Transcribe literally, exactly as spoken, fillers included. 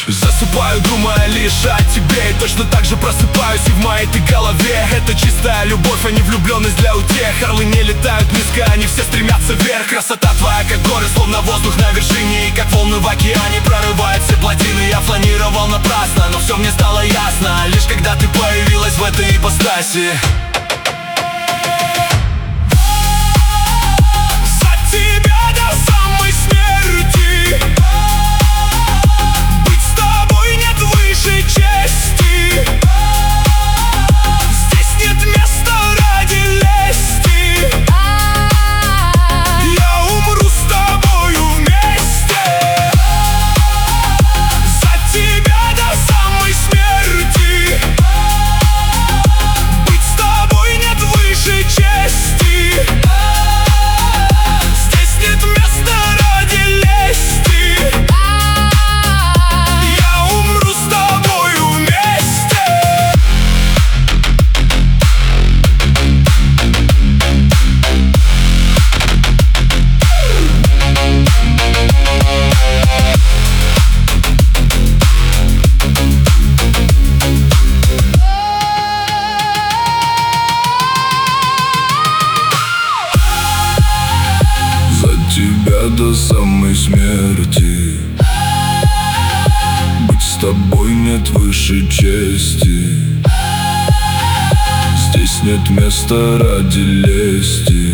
Засыпаю, думая лишь о тебе, и точно так же просыпаюсь и в моей ты голове. Это чистая любовь, а не влюбленность для утех. Орлы не летают низко, они все стремятся вверх. Красота твоя, как горы, словно воздух на вершине, и как волны в океане прорывают все плотины. Я планировал напрасно, но все мне стало ясно, лишь когда ты появилась в этой ипостаси. За тебя до самой смерти, быть с тобой нет выше чести. Здесь нет места ради лести. Я умру с тобою вместе. За тебя до самой смерти, быть с тобой нет выше чести. Здесь нет места ради лести. Я умру с тобою вместе. За тебя до самой смерти, быть с тобой нет выше чести. Здесь нет места ради лести.